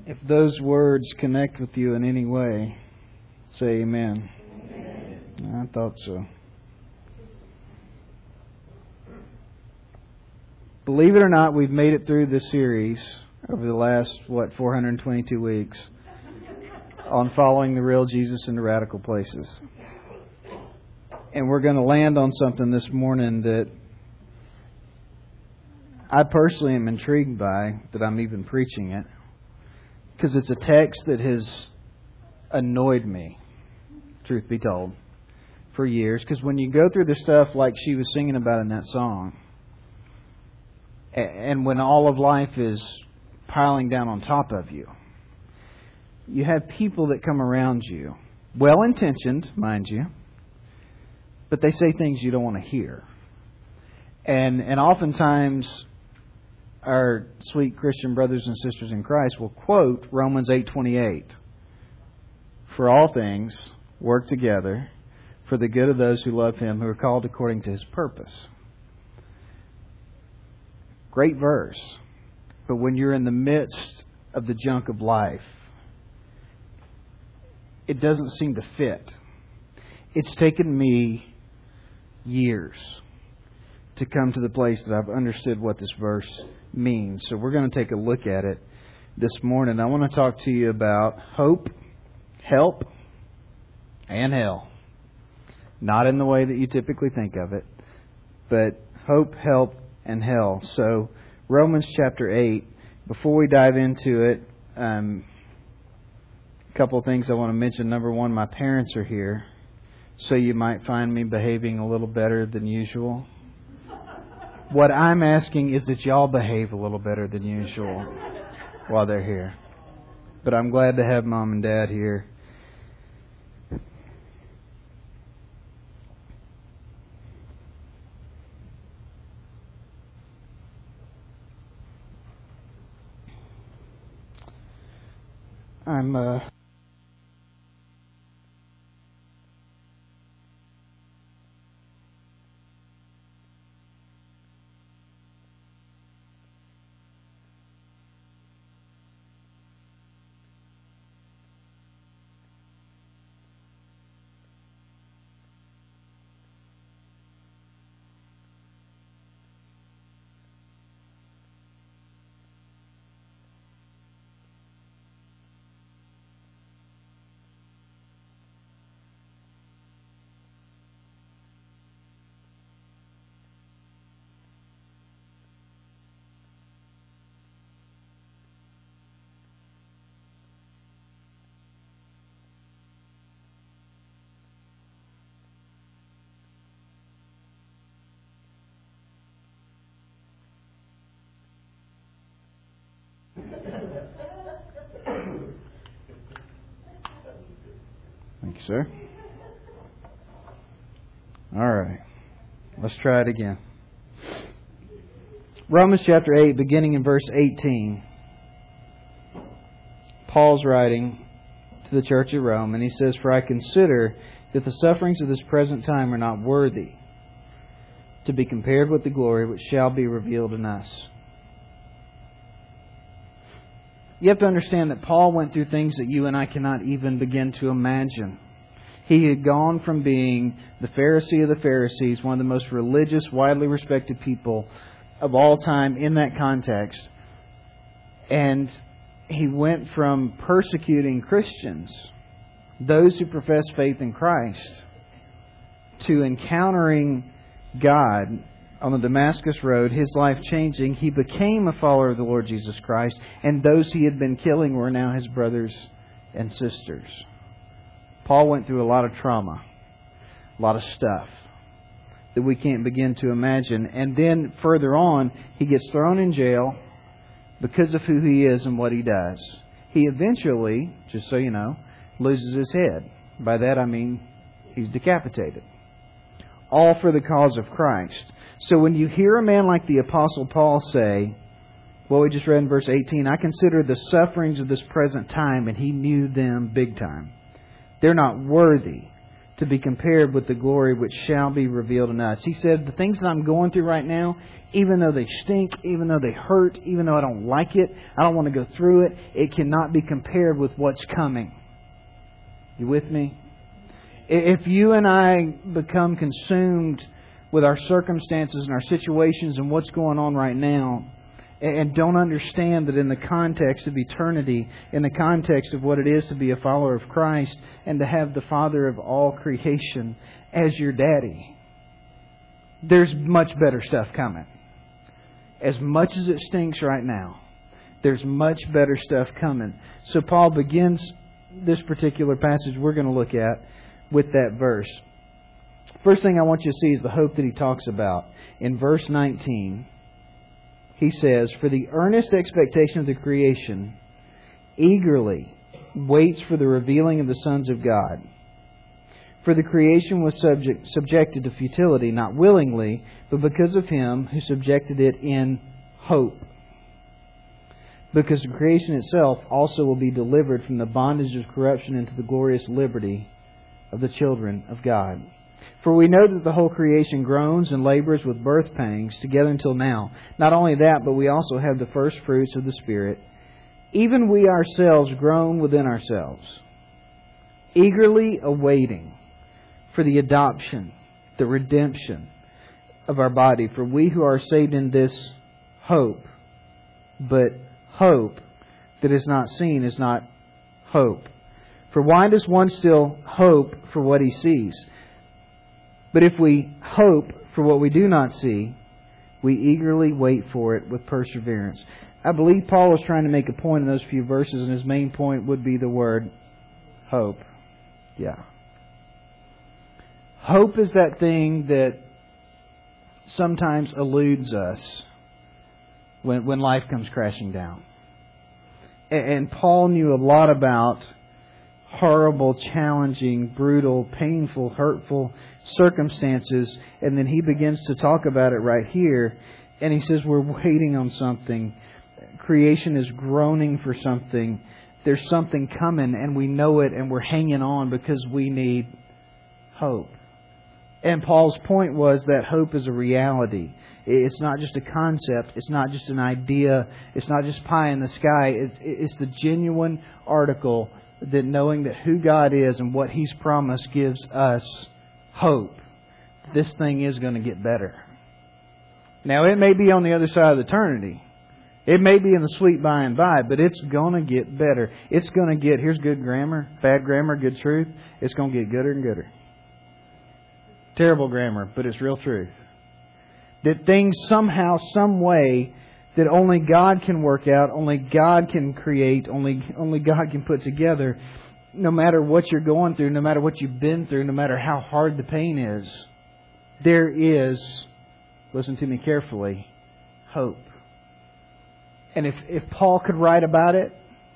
If those words connect with you in any way, say amen. Amen. I thought so. Believe it or not, we've made it through this series over the last, 422 weeks on following the real Jesus into radical places. And we're going to land on something this morning that I personally am intrigued by, that I'm even preaching it. Because it's a text that has annoyed me, truth be told, for years. Because when you go through the stuff like she was singing about in that song, and when all of life is piling down on top of you, you have people that come around you, well-intentioned, mind you, but they say things you don't want to hear. And oftentimes, our sweet Christian brothers and sisters in Christ will quote Romans 8:28. For all things work together for the good of those who love Him, who are called according to His purpose. Great verse. But when you're in the midst of the junk of life, it doesn't seem to fit. It's taken me years to come to the place that I've understood what this verse means. So we're going to take a look at it this morning. I want to talk to you about hope, help, and hell. Not in the way that you typically think of it, but hope, help, and hell. So Romans chapter 8, before we dive into it, a couple of things I want to mention. Number one, my parents are here, so you might find me behaving a little better than usual. What I'm asking is that y'all behave a little better than usual while they're here. But I'm glad to have Mom and Dad here. Thank you, sir. All right. Let's try it again. Romans chapter 8, beginning in verse 18. Paul's writing to the church at Rome, and he says, "For I consider that the sufferings of this present time are not worthy to be compared with the glory which shall be revealed in us." You have to understand that Paul went through things that you and I cannot even begin to imagine. He had gone from being the Pharisee of the Pharisees, one of the most religious, widely respected people of all time in that context. And he went from persecuting Christians, those who profess faith in Christ, to encountering God on the Damascus Road, his life changing. He became a follower of the Lord Jesus Christ, and those he had been killing were now his brothers and sisters. Paul went through a lot of trauma, a lot of stuff that we can't begin to imagine. And then further on, he gets thrown in jail because of who he is and what he does. He eventually, just so you know, loses his head. By that I mean he's decapitated. All for the cause of Christ. So when you hear a man like the Apostle Paul say, what we just read in verse 18, I consider the sufferings of this present time, and he knew them big time. They're not worthy to be compared with the glory which shall be revealed in us. He said, the things that I'm going through right now, Even though they stink, even though they hurt, even though I don't like it, I don't want to go through it, it cannot be compared with what's coming. You with me? If you and I become consumed with our circumstances and our situations and what's going on right now, and don't understand that in the context of eternity, in the context of what it is to be a follower of Christ and to have the Father of all creation as your daddy, there's much better stuff coming. As much as it stinks right now, there's much better stuff coming. So Paul begins this particular passage we're going to look at with that verse. First thing I want you to see is the hope that he talks about. In verse 19, he says, "For the earnest expectation of the creation eagerly waits for the revealing of the sons of God. For the creation was subjected to futility, not willingly, but because of Him who subjected it in hope. Because the creation itself also will be delivered from the bondage of corruption into the glorious liberty of the children of God. For we know that the whole creation groans and labors with birth pangs together until now. Not only that, but we also have the first fruits of the Spirit. Even we ourselves groan within ourselves, eagerly awaiting for the adoption, the redemption of our body. For we who are saved in this hope, but hope that is not seen is not hope. For why does one still hope for what he sees? But if we hope for what we do not see, we eagerly wait for it with perseverance." I believe Paul was trying to make a point in those few verses, and his main point would be the word hope. Yeah. Hope is that thing that sometimes eludes us when life comes crashing down. And Paul knew a lot about horrible, challenging, brutal, painful, hurtful circumstances. And then he begins to talk about it right here. And he says we're waiting on something. Creation is groaning for something. There's something coming and we know it and we're hanging on because we need hope. And Paul's point was that hope is a reality. It's not just a concept. It's not just an idea. It's not just pie in the sky. It's the genuine article that knowing that who God is and what He's promised gives us hope. This thing is going to get better. Now, it may be on the other side of eternity. It may be in the sweet by and by, but it's going to get better. It's going to get, here's good grammar, bad grammar, good truth. It's going to get gooder and gooder. Terrible grammar, but it's real truth. That things somehow, some way, that only God can work out, only God can create, only God can put together. No matter what you're going through, no matter what you've been through, no matter how hard the pain is, there is, listen to me carefully, hope. And if Paul could write about it,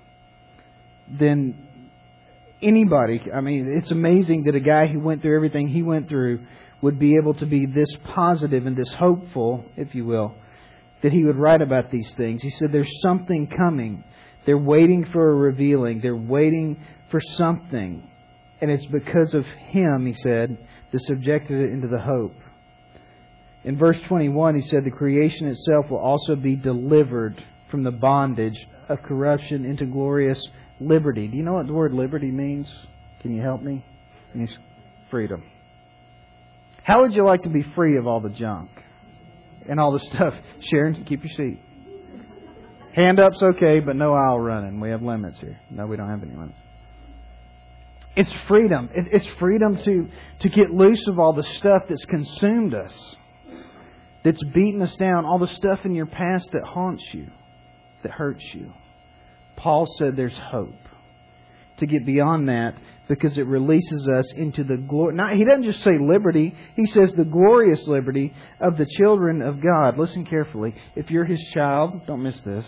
then anybody, I mean, it's amazing that a guy who went through everything he went through would be able to be this positive and this hopeful, if you will, that he would write about these things. He said there's something coming. They're waiting for a revealing. They're waiting for something. And it's because of Him, he said, that subjected it into the hope. In verse 21, he said the creation itself will also be delivered from the bondage of corruption into glorious liberty. Do you know what the word liberty means? Can you help me? It means freedom. How would you like to be free of all the junk and all the stuff? Sharon, keep your seat. Hand up's okay, but no aisle running. We have limits here. No, we don't have any limits. It's freedom. It's freedom to get loose of all the stuff that's consumed us, that's beaten us down, all the stuff in your past that haunts you, that hurts you. Paul said there's hope to get beyond that because it releases us into the glory. Now, he doesn't just say liberty. He says the glorious liberty of the children of God. Listen carefully. If you're His child, don't miss this.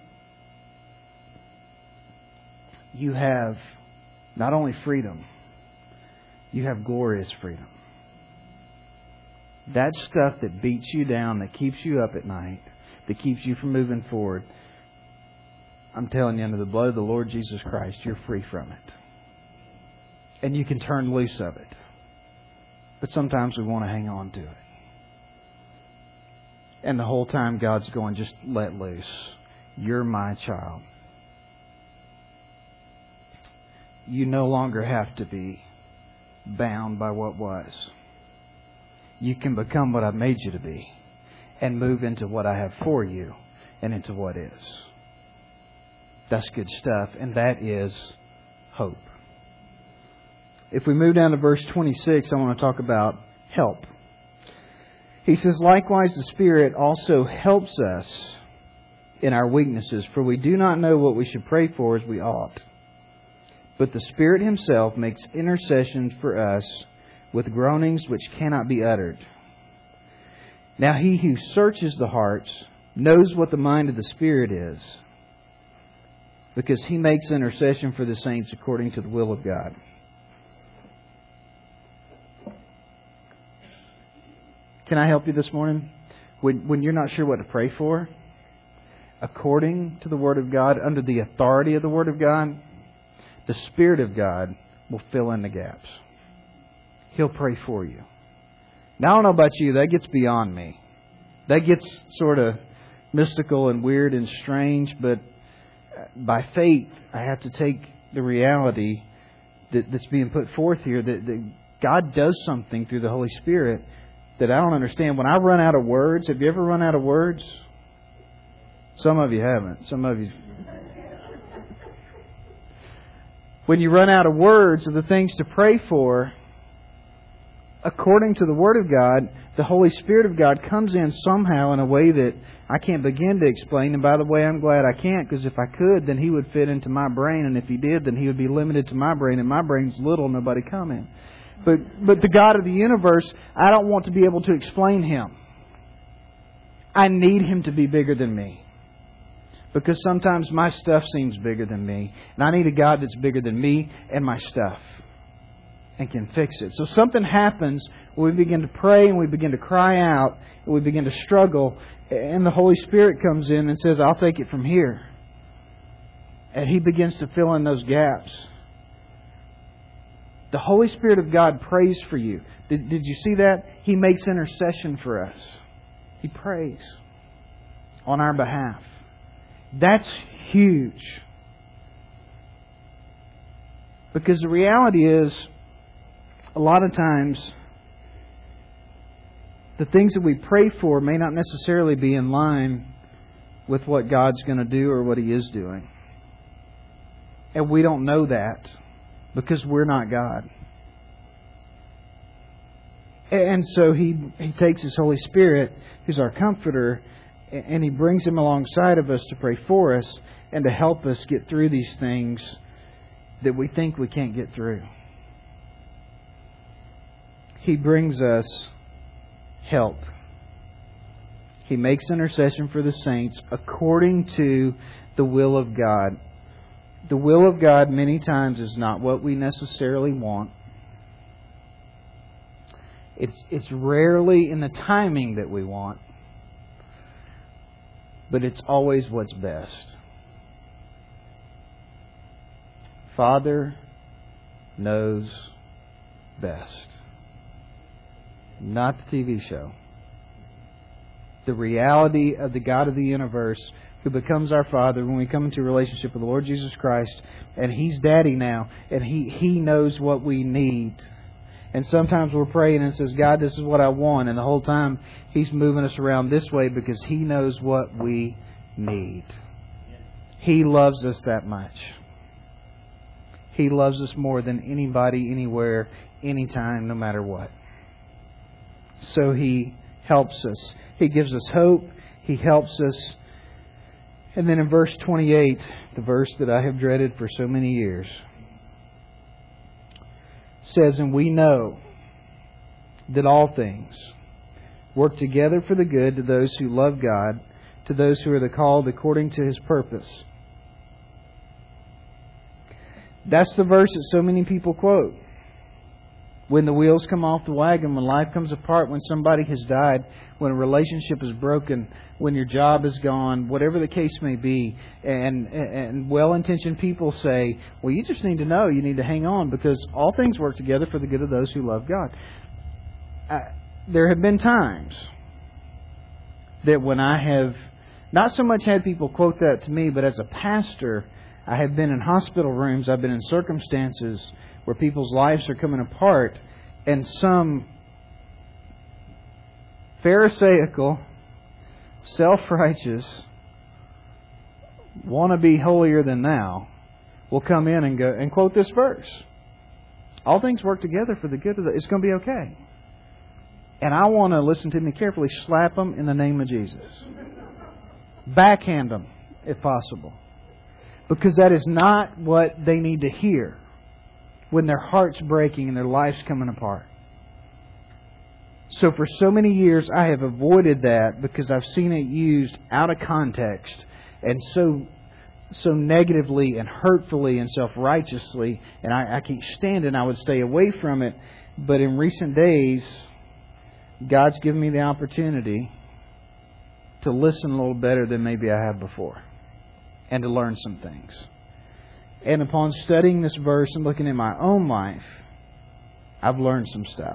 You have not only freedom, you have glorious freedom. That stuff that beats you down, that keeps you up at night, that keeps you from moving forward, I'm telling you, under the blood of the Lord Jesus Christ, you're free from it. And you can turn loose of it. But sometimes we want to hang on to it. And the whole time God's going, just let loose. You're my child. You no longer have to be bound by what was. You can become what I've made you to be and move into what I have for you and into what is. That's good stuff, and that is hope. If we move down to verse 26, I want to talk about help. He says, likewise, the Spirit also helps us in our weaknesses, for we do not know what we should pray for as we ought. But the Spirit Himself makes intercession for us with groanings which cannot be uttered. Now He who searches the hearts knows what the mind of the Spirit is, because He makes intercession for the saints according to the will of God. Can I help you this morning? When you're not sure what to pray for, according to the Word of God, under the authority of the Word of God, the Spirit of God will fill in the gaps. He'll pray for you. Now, I don't know about you, that gets beyond me. That gets sort of mystical and weird and strange, but by faith, I have to take the reality that's being put forth here, that God does something through the Holy Spirit that I don't understand. When I run out of words, have you ever run out of words? Some of you haven't. Some of you. When you run out of words of the things to pray for, according to the Word of God, the Holy Spirit of God comes in somehow in a way that I can't begin to explain. And by the way, I'm glad I can't, because if I could, then He would fit into my brain. And if He did, then He would be limited to my brain. And my brain's little, nobody come in. But the God of the universe, I don't want to be able to explain Him. I need Him to be bigger than me. Because sometimes my stuff seems bigger than me. And I need a God that's bigger than me and my stuff. And can fix it. So something happens when we begin to pray and we begin to cry out. And we begin to struggle. And the Holy Spirit comes in and says, I'll take it from here. And He begins to fill in those gaps. The Holy Spirit of God prays for you. Did you see that? He makes intercession for us. He prays on our behalf. That's huge. Because the reality is, a lot of times, the things that we pray for may not necessarily be in line with what God's going to do or what He is doing. And we don't know that because we're not God. And so He takes His Holy Spirit, who's our comforter, and He brings Him alongside of us to pray for us and to help us get through these things that we think we can't get through. He brings us help. He makes intercession for the saints according to the will of God. The will of God many times is not what we necessarily want. It's rarely in the timing that we want, but it's always what's best. Father knows best. Not the TV show. The reality of the God of the universe who becomes our Father when we come into a relationship with the Lord Jesus Christ. And He's Daddy now. And He knows what we need. And sometimes we're praying and says, God, this is what I want. And the whole time He's moving us around this way because He knows what we need. He loves us that much. He loves us more than anybody, anywhere, anytime, no matter what. So He helps us. He gives us hope. He helps us. And then in verse 28, the verse that I have dreaded for so many years, says, and we know that all things work together for the good to those who love God, to those who are the called according to His purpose. That's the verse that so many people quote. When the wheels come off the wagon, when life comes apart, when somebody has died, when a relationship is broken, when your job is gone, whatever the case may be, and well-intentioned people say, well, you just need to know, you need to hang on, because all things work together for the good of those who love God. There have been times that when I have not so much had people quote that to me, but as a pastor, I have been in hospital rooms, I've been in circumstances where people's lives are coming apart, and some Pharisaical, self-righteous, want to be holier than thou will come in and go and quote this verse. All things work together for the good of it's going to be okay. And I want to, listen to me carefully, slap them in the name of Jesus. Backhand them, if possible. Because that is not what they need to hear when their heart's breaking and their life's coming apart. So for so many years I have avoided that because I've seen it used out of context and so negatively and hurtfully and self-righteously, and I can't stand it and I would stay away from it. But in recent days, God's given me the opportunity to listen a little better than maybe I have before and to learn some things. And upon studying this verse and looking at my own life, I've learned some stuff.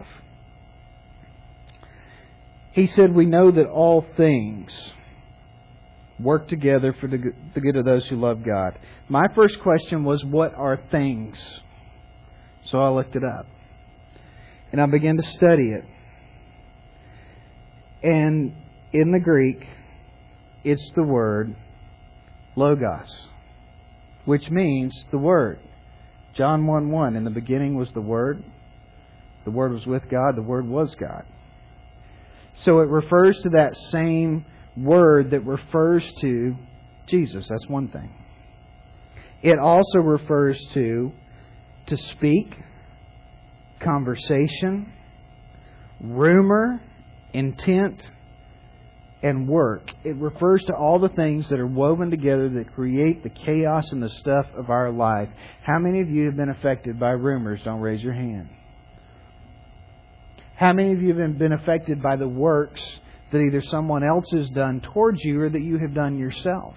He said, we know that all things work together for the good of those who love God. My first question was, what are things? So I looked it up. And I began to study it. And in the Greek, it's the word logos, which means the Word. John 1:1, in the beginning was the Word. The Word was with God. The Word was God. So it refers to that same word that refers to Jesus. That's one thing. It also refers to speak, conversation, rumor, intent, and work. It refers to all the things that are woven together that create the chaos and the stuff of our life. How many of you have been affected by rumors? Don't raise your hand. How many of you have been affected by the works that either someone else has done towards you or that you have done yourself?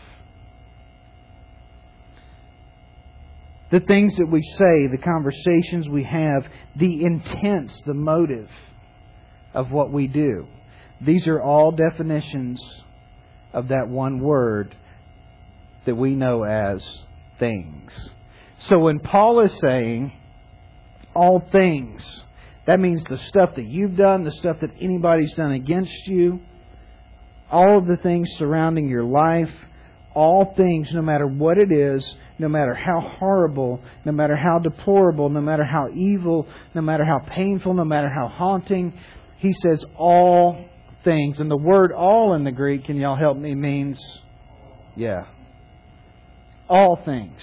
The things that we say, the conversations we have, the intents, the motive of what we do. These are all definitions of that one word that we know as things. So when Paul is saying all things, that means the stuff that you've done, the stuff that anybody's done against you, all of the things surrounding your life, all things, no matter what it is, no matter how horrible, no matter how deplorable, no matter how evil, no matter how painful, no matter how haunting, he says all things. And the word all in the Greek, can y'all help me, means, all things.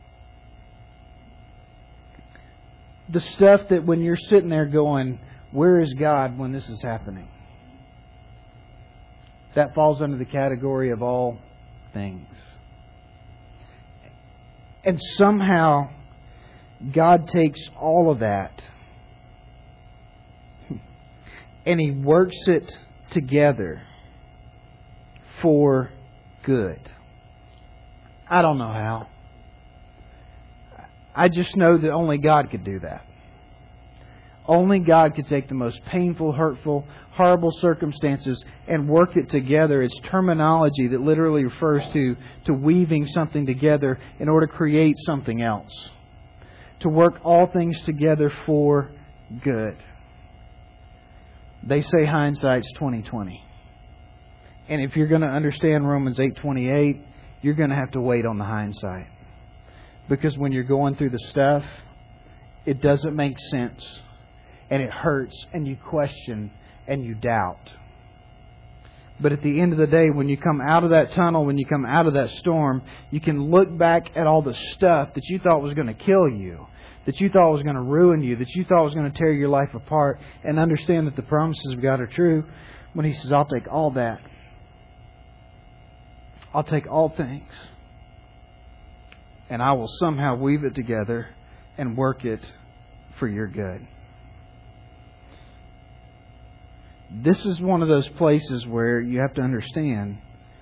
The stuff that when you're sitting there going, where is God when this is happening? That falls under the category of all things. And somehow God takes all of that and He works it together for good. I don't know how. I just know that only God could do that. Only God could take the most painful, hurtful, horrible circumstances and work it together. It's terminology that literally refers to weaving something together in order to create something else. To work all things together for good. They say hindsight's 20/20. And if you're going to understand Romans 8:28, you're going to have to wait on the hindsight. Because when you're going through the stuff, it doesn't make sense. And it hurts. And you question. And you doubt. But at the end of the day, when you come out of that tunnel, when you come out of that storm, you can look back at all the stuff that you thought was going to kill you, that you thought was going to ruin you, that you thought was going to tear your life apart, and understand that the promises of God are true when He says, I'll take all that. I'll take all things. And I will somehow weave it together and work it for your good. This is one of those places where you have to understand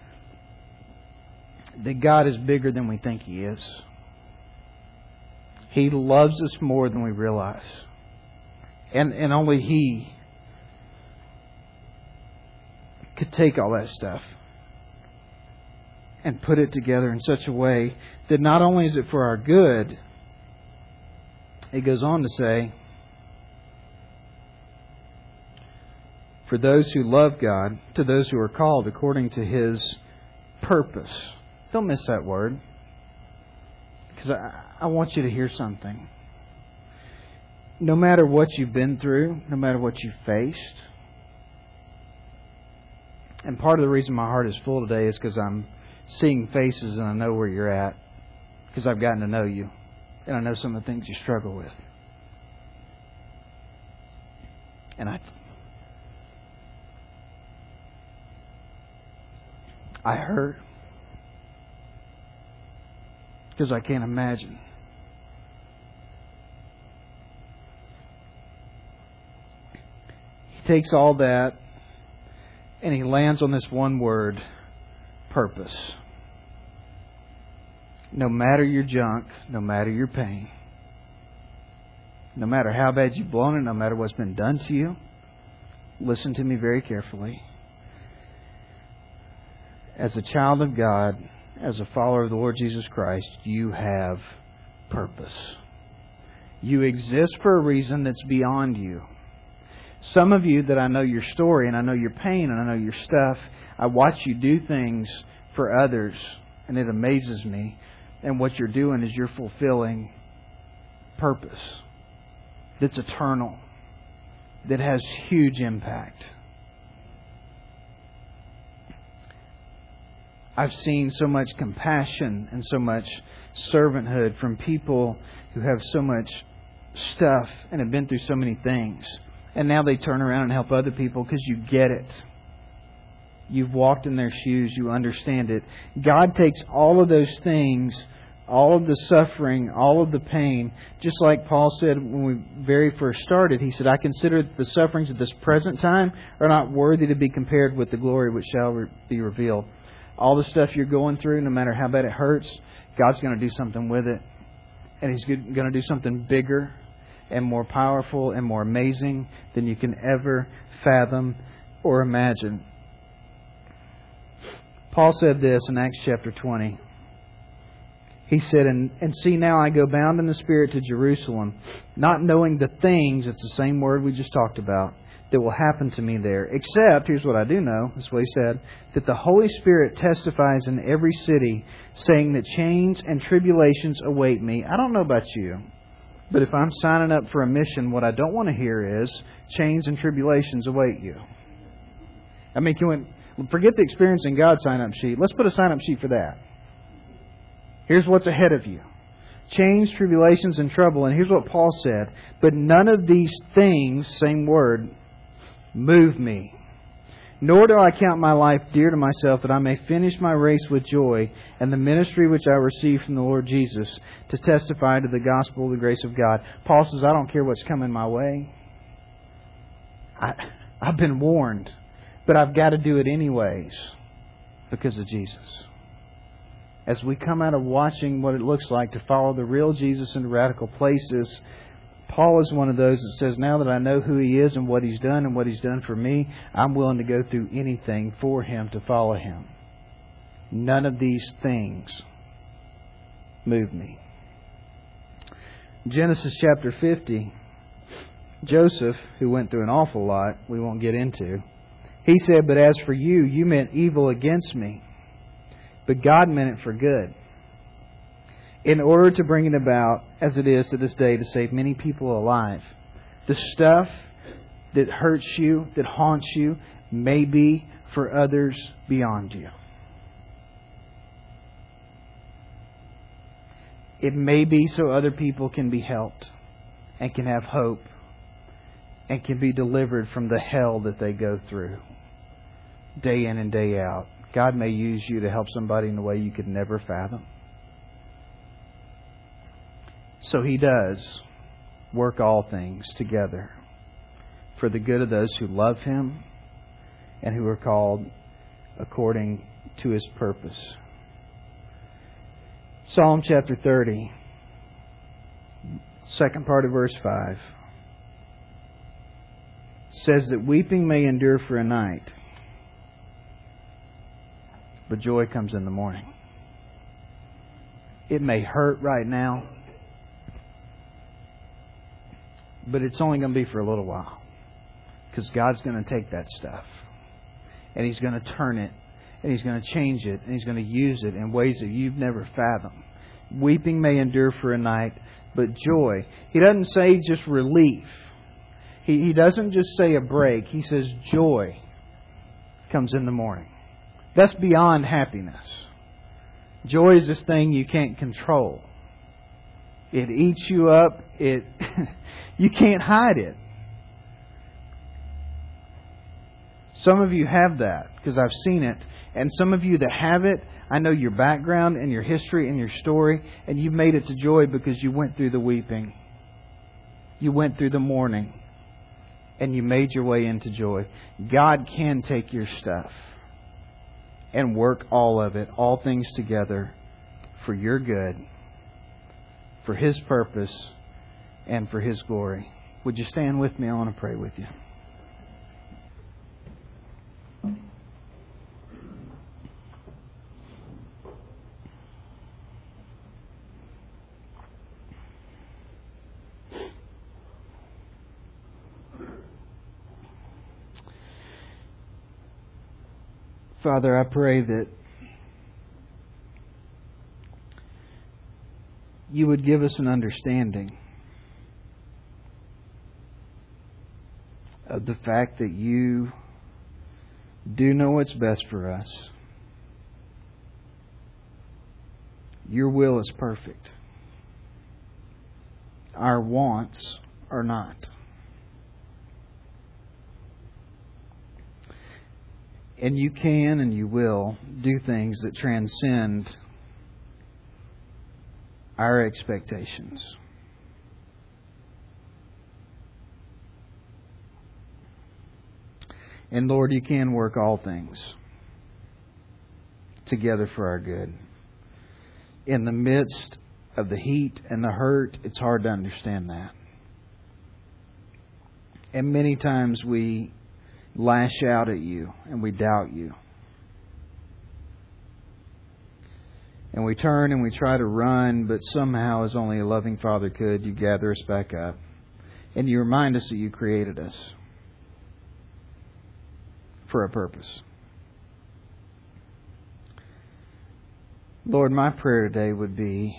that God is bigger than we think He is. He loves us more than we realize. And only He could take all that stuff and put it together in such a way that not only is it for our good, it goes on to say, for those who love God, to those who are called according to His purpose. Don't miss that word. Because I want you to hear something. No matter what you've been through, no matter what you've faced, and part of the reason my heart is full today is because I'm seeing faces and I know where you're at. Because I've gotten to know you. And I know some of the things you struggle with. And I hurt. Because I can't imagine. He takes all that and he lands on this one word, purpose. No matter your junk, no matter your pain, no matter how bad you've blown it, no matter what's been done to you, listen to me very carefully. As a child of God, as a follower of the Lord Jesus Christ, you have purpose. You exist for a reason that's beyond you. Some of you that I know your story and I know your pain and I know your stuff, I watch you do things for others and it amazes me. And what you're doing is you're fulfilling purpose that's eternal, that has huge impact. I've seen so much compassion and so much servanthood from people who have so much stuff and have been through so many things. And now they turn around and help other people because you get it. You've walked in their shoes. You understand it. God takes all of those things, all of the suffering, all of the pain, just like Paul said when we very first started. He said, I consider the sufferings of this present time are not worthy to be compared with the glory which shall be revealed. All the stuff you're going through, no matter how bad it hurts, God's going to do something with it. And He's going to do something bigger and more powerful and more amazing than you can ever fathom or imagine. Paul said this in Acts chapter 20. He said, and see now I go bound in the Spirit to Jerusalem, not knowing the things, it's the same word we just talked about, that will happen to me there. Except, here's what I do know, that's what he said, that the Holy Spirit testifies in every city, saying that chains and tribulations await me. I don't know about you, but if I'm signing up for a mission, what I don't want to hear is chains and tribulations await you. I mean, forget the Experiencing God sign-up sheet. Let's put a sign-up sheet for that. Here's what's ahead of you. Chains, tribulations, and trouble. And here's what Paul said. But none of these things, same word, move me. Nor do I count my life dear to myself, that I may finish my race with joy and the ministry which I received from the Lord Jesus to testify to the gospel of the grace of God. Paul says, I don't care what's coming my way. I've been warned, but I've got to do it anyways because of Jesus. As we come out of watching what it looks like to follow the real Jesus into radical places, Paul is one of those that says, now that I know who He is and what He's done and what He's done for me, I'm willing to go through anything for Him to follow Him. None of these things move me. Genesis chapter 50, Joseph, who went through an awful lot we won't get into, he said, but as for you, you meant evil against me, but God meant it for good, in order to bring it about, as it is to this day, to save many people alive. The stuff that hurts you, that haunts you, may be for others beyond you. It may be so other people can be helped and can have hope and can be delivered from the hell that they go through day in and day out. God may use you to help somebody in a way you could never fathom. So He does work all things together for the good of those who love Him and who are called according to His purpose. Psalm chapter 30, second part of verse 5, says that weeping may endure for a night, but joy comes in the morning. It may hurt right now, but it's only going to be for a little while. Because God's going to take that stuff and He's going to turn it and He's going to change it and He's going to use it in ways that you've never fathomed. Weeping may endure for a night, but joy. He doesn't say just relief. He doesn't just say a break. He says joy comes in the morning. That's beyond happiness. Joy is this thing you can't control. It eats you up. You can't hide it. Some of you have that because I've seen it. And some of you that have it, I know your background and your history and your story. And you've made it to joy because you went through the weeping. You went through the mourning. And you made your way into joy. God can take your stuff and work all of it, all things together for your good, for His purpose, and for His glory. Would you stand with me? I want to pray with you. Father, I pray that You would give us an understanding of the fact that You do know what's best for us. Your will is perfect. Our wants are not. And You can and You will do things that transcend our expectations. And Lord, You can work all things together for our good. In the midst of the heat and the hurt, it's hard to understand that. And many times we lash out at You and we doubt You. And we turn and we try to run, but somehow, as only a loving Father could, You gather us back up. And You remind us that You created us for a purpose. Lord, my prayer today would be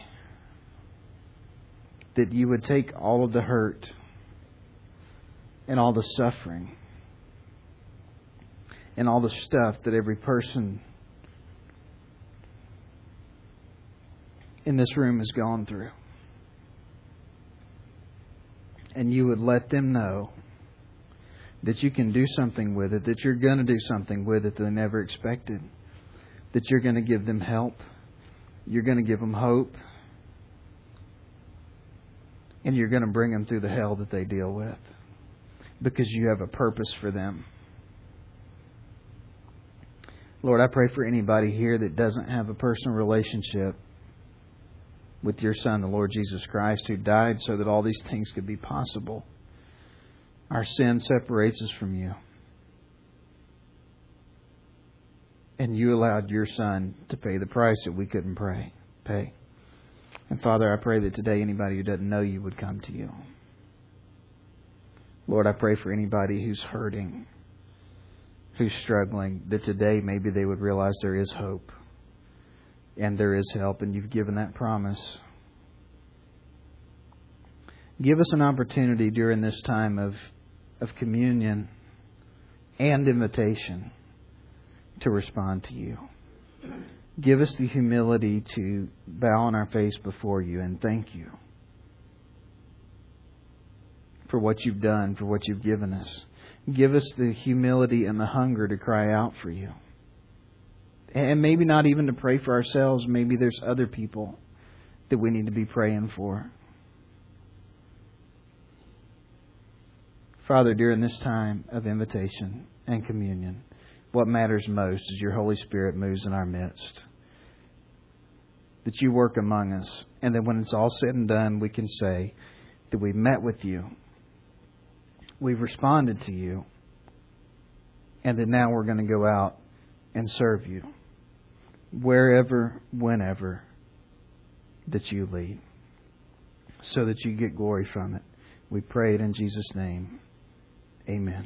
that You would take all of the hurt and all the suffering and all the stuff that every person in this room has gone through. And You would let them know that You can do something with it, that You're going to do something with it that they never expected, that You're going to give them help, You're going to give them hope, and You're going to bring them through the hell that they deal with because You have a purpose for them. Lord, I pray for anybody here that doesn't have a personal relationship with Your Son, the Lord Jesus Christ, who died so that all these things could be possible. Our sin separates us from You. And You allowed Your Son to pay the price that we couldn't pay. And Father, I pray that today anybody who doesn't know You would come to You. Lord, I pray for anybody who's hurting, who's struggling, that today maybe they would realize there is hope and there is help, and You've given that promise. Give us an opportunity during this time of communion and invitation to respond to You. Give us the humility to bow on our face before You and thank You for what You've done, for what You've given us. Give us the humility and the hunger to cry out for You. And maybe not even to pray for ourselves. Maybe there's other people that we need to be praying for. Father, during this time of invitation and communion, what matters most is Your Holy Spirit moves in our midst. That You work among us. And that when it's all said and done, we can say that we met with You. We've responded to You. And that now we're going to go out and serve You. wherever, whenever that You lead, so that You get glory from it. We pray it in Jesus' name. Amen.